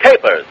Capers.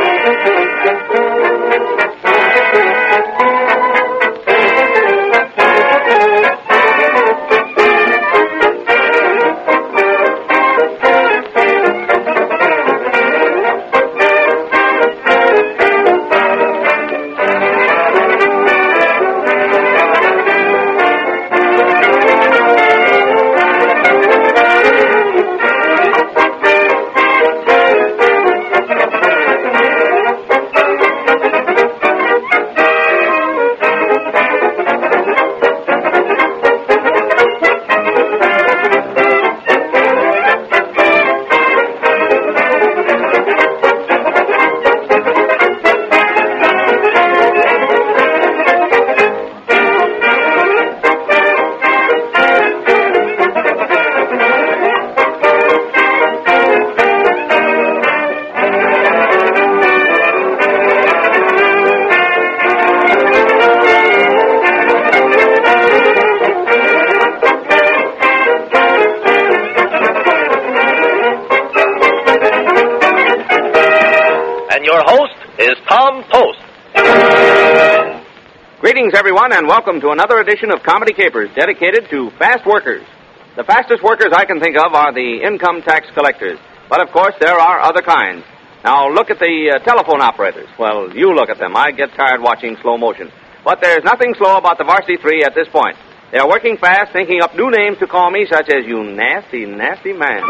Greetings, everyone, and welcome to another edition of Comedy Capers dedicated to fast workers. The fastest workers I can think of are the income tax collectors. But, of course, there are other kinds. Now, look at the telephone operators. Well, you look at them. I get tired watching slow motion. But there's nothing slow about the Varsity Three at this point. They are working fast, thinking up new names to call me, such as you nasty, nasty man.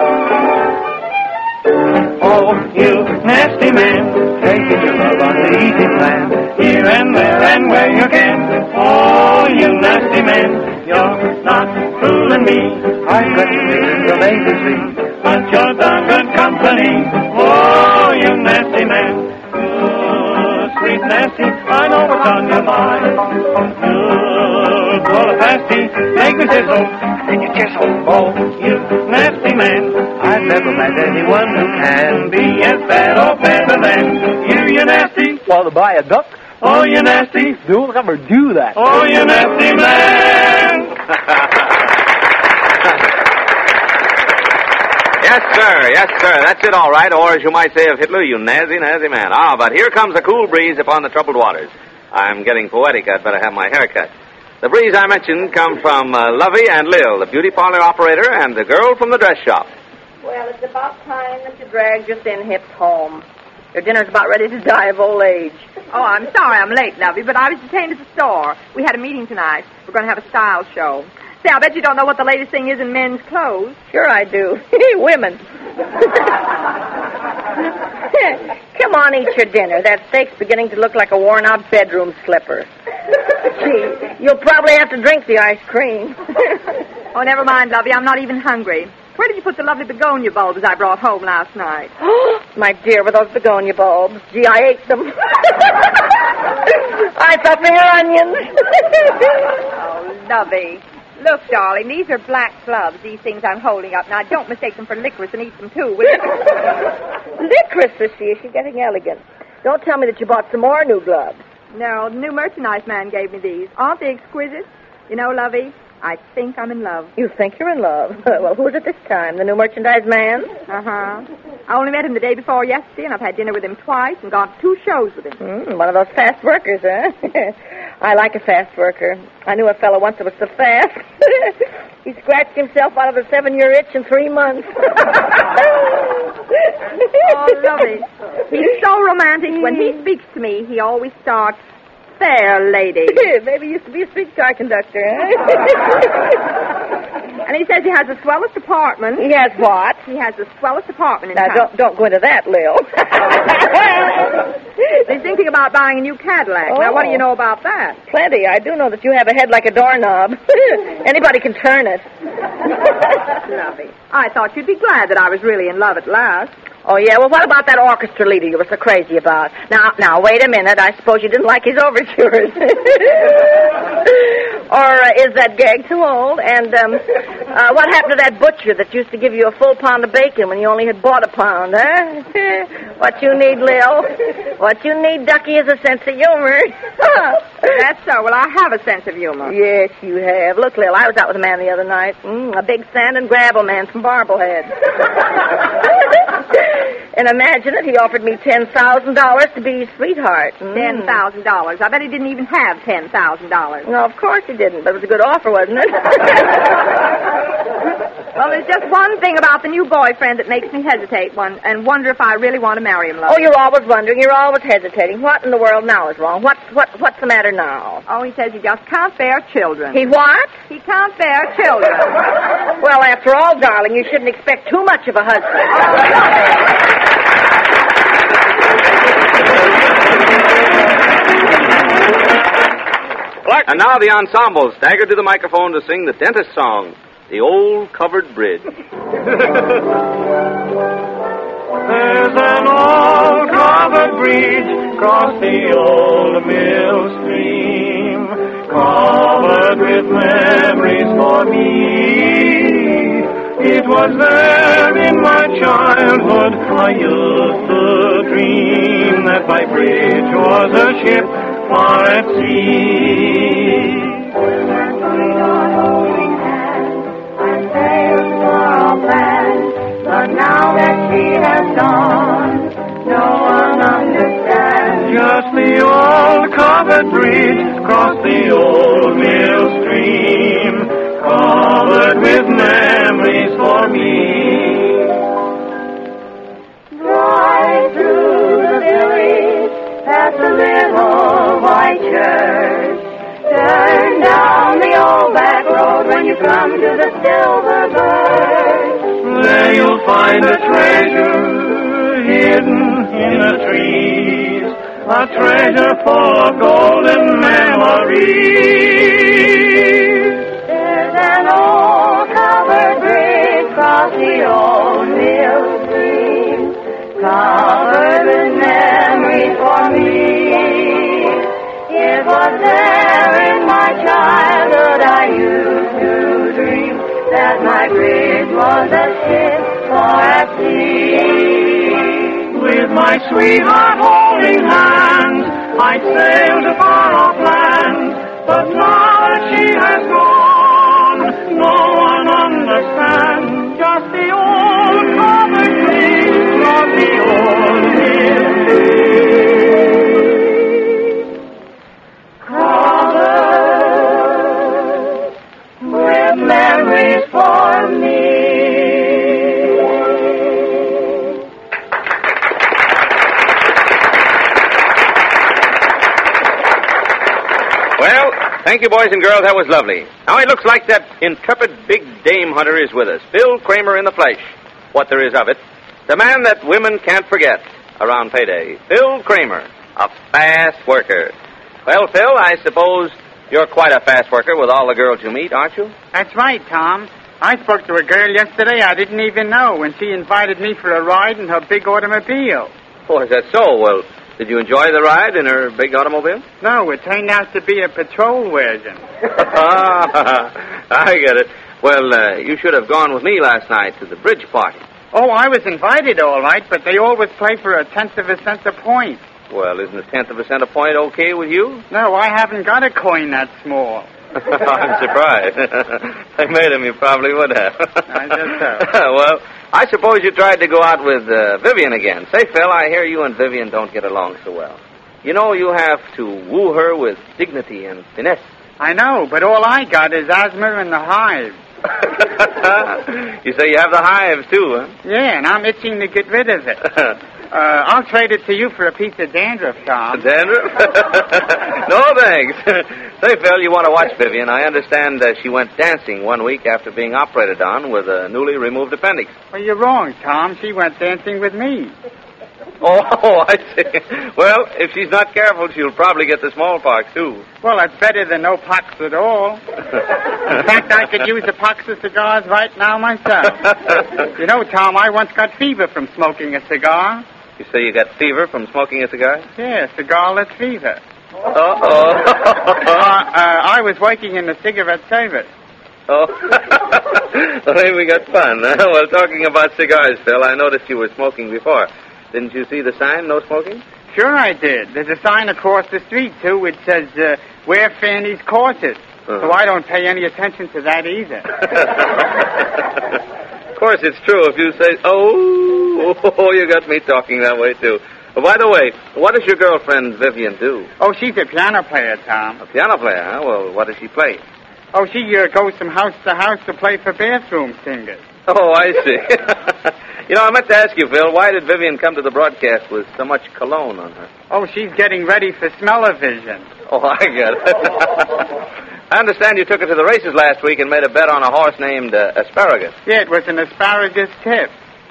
Oh, you nasty man, taking your love on the easy plan, here and there and where you can. Oh, you nasty man, you're not fooling me. I got you in the vacancy, but you're the good company. Oh, you nasty man, you sweet nasty, I know what's on your mind. You pull a pasty, make me sizzle, and you chisel. Oh, you nasty man, I've never met anyone who can be as bad or better than you nasty. Want to buy a duck? Oh, you nasty. Don't ever do that. Oh, you nasty man. Yes, sir, that's it all right. Or, as you might say of Hitler, you nasty, nasty man. Ah, but here comes a cool breeze upon the troubled waters. I'm getting poetic. I'd better have my hair cut. The breeze I mentioned comes from Lovey and Lil, the beauty parlor operator, and the girl from the dress shop. Well, it's about time that you dragged your thin hips home. Your dinner's about ready to die of old age. Oh, I'm sorry I'm late, Lovey, but I was detained at the store. We had a meeting tonight. We're going to have a style show. Say, I bet you don't know what the latest thing is in men's clothes. Sure I do. Women. Come on, eat your dinner. That steak's beginning to look like a worn-out bedroom slipper. Gee, you'll probably have to drink the ice cream. Oh, never mind, Lovey. I'm not even hungry. Where did you put the lovely begonia bulbs I brought home last night? My dear, were those begonia bulbs? Gee, I ate them. I thought they were onions. Oh, Lovey. Look, darling, these are black gloves, these things I'm holding up. Now, don't mistake them for licorice and eat them, too, will you? Licorice, is she? Is she getting elegant? Don't tell me that you bought some more new gloves. No, the new merchandise man gave me these. Aren't they exquisite? You know, Lovey, I think I'm in love. You think you're in love? Well, who's it this time? The new merchandise man? Uh-huh. I only met him the day before yesterday, and I've had dinner with him twice and gone to 2 shows with him. One of those fast workers, huh? I like a fast worker. I knew a fellow once that was so fast. He scratched himself out of a 7-year itch in 3 months. Oh, Lovey. He's so romantic. When he speaks to me, he always starts, fair lady. Maybe he used to be a streetcar conductor, huh? And he says he has the swellest apartment. He has what? He has the swellest apartment in town. Now, don't go into that, Lil. He's thinking about buying a new Cadillac. Oh. Now, what do you know about that? Plenty. I do know that you have a head like a doorknob. Anybody can turn it. Lovely. I thought you'd be glad that I was really in love at last. Oh, yeah? Well, what about that orchestra leader you were so crazy about? Now, wait a minute. I suppose you didn't like his overtures. Or is that gag too old? And what happened to that butcher that used to give you a full pound of bacon when you only had bought a pound, huh? What you need, Lil? What you need, Ducky, is a sense of humor. That's so. Well, I have a sense of humor. Yes, you have. Look, Lil, I was out with a man the other night. A big sand and gravel man from Barblehead. And imagine it, he offered me $10,000 to be his sweetheart. $10,000. I bet he didn't even have $10,000. No, of course he didn't, but it was a good offer, wasn't it? Well, there's just one thing about the new boyfriend that makes me hesitate and wonder if I really want to marry him, Lois. Oh, you're always wondering. You're always hesitating. What in the world now is wrong? What's the matter now? Oh, he says he just can't bear children. He what? He can't bear children. Well, after all, darling, you shouldn't expect too much of a husband. And now the ensemble staggered to the microphone to sing the dentist song, The Old Covered Bridge. There's an old covered bridge across the old mill stream, covered with memories for me. It was there in my childhood I used to dream that my bridge was a ship far at sea. But now that she has gone, no one understands. Just the old covered bridge across the old mill stream, covered with memories for me. Drive through the village, past the little white church. Turn down the old back road when you come to the Silver Bird. There you'll find a treasure hidden in the trees, a treasure full of golden memories. There's an old covered bridge across the old mill stream, covered with memories for me. It was there in my childhood I used to dream that my bridge was a ship for at sea. With my sweetheart holding hands, I sailed to far-off lands, but now that she has gone, no one understands. Just the old covered bridge of the old mill covered with memories for me. Well, thank you, boys and girls. That was lovely. Now it looks like that intrepid big dame hunter is with us. Phil Kramer in the flesh. What there is of it. The man that women can't forget around payday. Phil Kramer, a fast worker. Well, Phil, I suppose you're quite a fast worker with all the girls you meet, aren't you? That's right, Tom. I spoke to a girl yesterday I didn't even know when she invited me for a ride in her big automobile. Oh, is that so? Well, did you enjoy the ride in her big automobile? No, it turned out to be a patrol version. I get it. Well, you should have gone with me last night to the bridge party. Oh, I was invited, all right, but they always play for 1/10 of a cent a point. Well, isn't 1/10 of a cent a point okay with you? No, I haven't got a coin that small. I'm surprised. If I made him, you probably would have. I guess so. Well, I suppose you tried to go out with Vivian again. Say, Phil, I hear you and Vivian don't get along so well. You know, you have to woo her with dignity and finesse. I know, but all I got is asthma and the hives. You say you have the hives, too, huh? Yeah, and I'm itching to get rid of it. I'll trade it to you for a piece of dandruff, Tom. Dandruff? No, thanks. Say, Phil, you want to watch Vivian. I understand she went dancing one week after being operated on with a newly removed appendix. Well, you're wrong, Tom. She went dancing with me. Oh, I see. Well, if she's not careful, she'll probably get the smallpox, too. Well, that's better than no pox at all. In fact, I could use a box of cigars right now myself. You know, Tom, I once got fever from smoking a cigar. You say you got fever from smoking a cigar? Yeah, cigarless fever. Uh-oh. I was working in the cigarette service. Oh. Well, maybe we got fun. Well, talking about cigars, Phil, I noticed you were smoking before. Didn't you see the sign, no smoking? Sure I did. There's a sign across the street, too, which says, wear Fanny's corsets. So I don't pay any attention to that either. Of course, it's true. If you say, oh, Oh, you got me talking that way, too. By the way, what does your girlfriend, Vivian, do? Oh, she's a piano player, Tom. A piano player, huh? Well, what does she play? Oh, she goes from house to house to play for bathroom singers. Oh, I see. I meant to ask you, Phil, why did Vivian come to the broadcast with so much cologne on her? Oh, she's getting ready for smell-o-vision. Oh, I get it. I understand you took her to the races last week and made a bet on a horse named Asparagus. Yeah, it was an asparagus tip.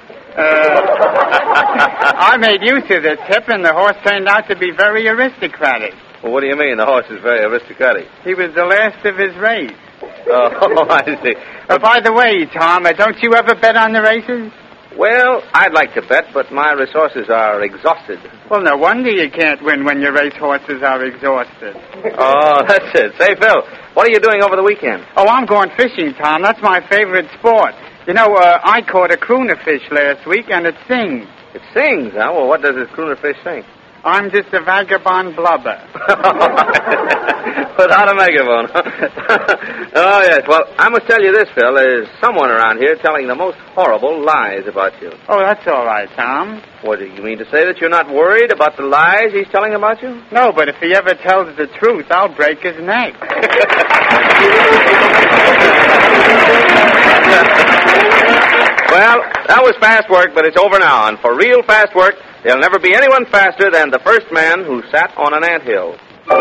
I made use of the tip, and the horse turned out to be very aristocratic. Well, what do you mean? The horse is very aristocratic. He was the last of his race. Oh, I see. By the way, Tom, don't you ever bet on the races? Well, I'd like to bet, but my resources are exhausted. Well, no wonder you can't win when your race horses are exhausted. Oh, that's it. Say, Phil, what are you doing over the weekend? Oh, I'm going fishing, Tom. That's my favorite sport. I caught a crooner fish last week, and it sings. It sings, huh? Well, what does this crooner fish sing? I'm just a vagabond blubber. Without a megaphone. Oh, yes. Well, I must tell you this, Phil. There's someone around here telling the most horrible lies about you. Oh, that's all right, Tom. What, do you mean to say that you're not worried about the lies he's telling about you? No, but if he ever tells the truth, I'll break his neck. Well, that was fast work, but it's over now. And for real fast work, there'll never be anyone faster than the first man who sat on an anthill.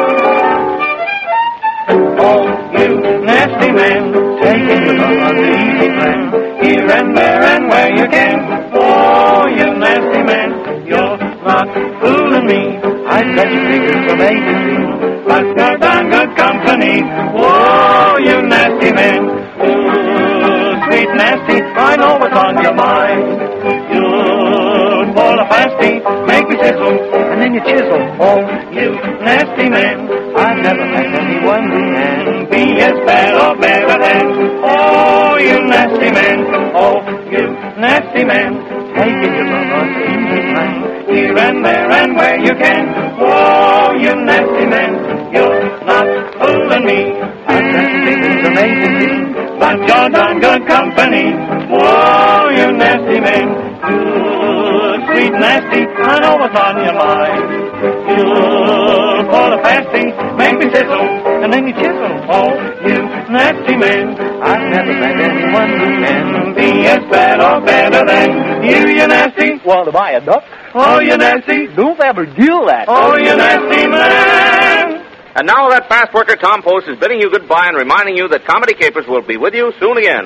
Oh, you nasty man, taking the love on the easy plan, here and there and where you can. Oh, you nasty man, you're not fooling me. I've got you figured from A to Z, but you're darn good company. Oh, you nasty man, ooh, sweet nasty, I know what's on your mind. You're full of fasty, make me sizzle, and then you chisel. Oh, you nasty man, I've never met anyone who can be as bad or better than. Oh, you nasty man, oh, you nasty man, taking your love on the easy plan, here and there and where you can. Oh, you nasty man, you're not fooling me. I've got figures from A to Z, but you're darn good company. Oh, you nasty man, you sweet nasty, I know what's on your mind. You're full of fasting, make me sizzle, and then you chisel. Oh, you nasty man, I've never met anyone who can be as bad or better than you nasty. Want to buy a duck? Oh, you nasty. Don't ever do that. Oh, you nasty man. And now that fast worker Tom Post is bidding you goodbye and reminding you that Comedy Capers will be with you soon again.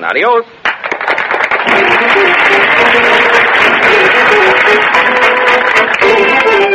Adios.